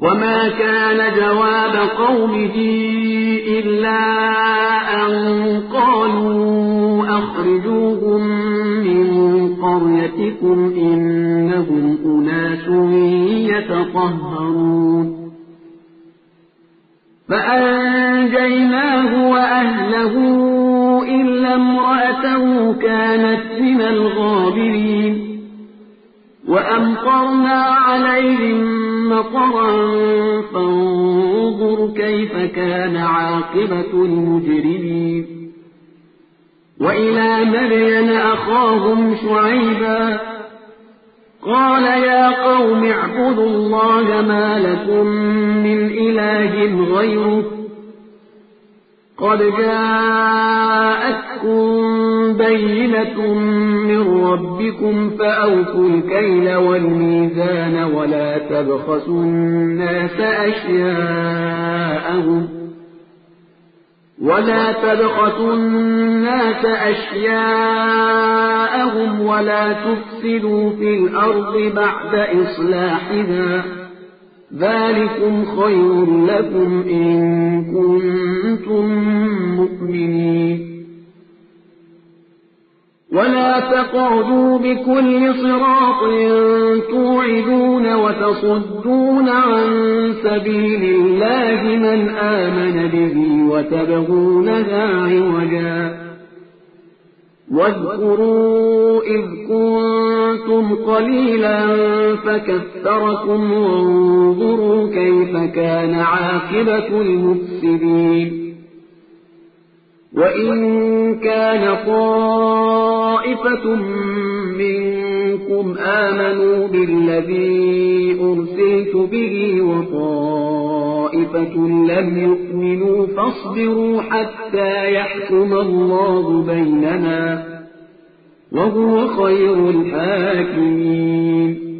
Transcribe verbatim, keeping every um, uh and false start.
وما كان جواب قومه إلا أن قالوا أخرجوهم من قريتكم إنهم أناس يتطهرون فأنجيناه وأهله إلا امرأته كانت من الغابرين وأمطرنا عليهم مطرا فانظر كيف كان عاقبة المجرمين وإلى مدين أخاهم شعيبا قال يا قوم اعبدوا الله ما لكم من إله غيره قد جاءتكم بينة من ربكم فأوفوا الكيل والميزان ولا تبخسوا الناس أشياءهم ولا تبخسوا الناس أشياءهم ولا تفسدوا في الأرض بعد إصلاحها ذلكم خير لكم إن كنتم مؤمنين ولا تقعدوا بكل صراط توعدون وتصدون عن سبيل الله من آمن به وتبغونها عوجا واذكروا إذ كنتم قليلا فكثركم وانظروا كيف كان عاقبة المفسدين وإن كان طائفة منكم آمنوا بالذي أرسلت به وطائفة لم يؤمنوا فاصبروا حتى يحكم الله بيننا وهو خير الحاكمين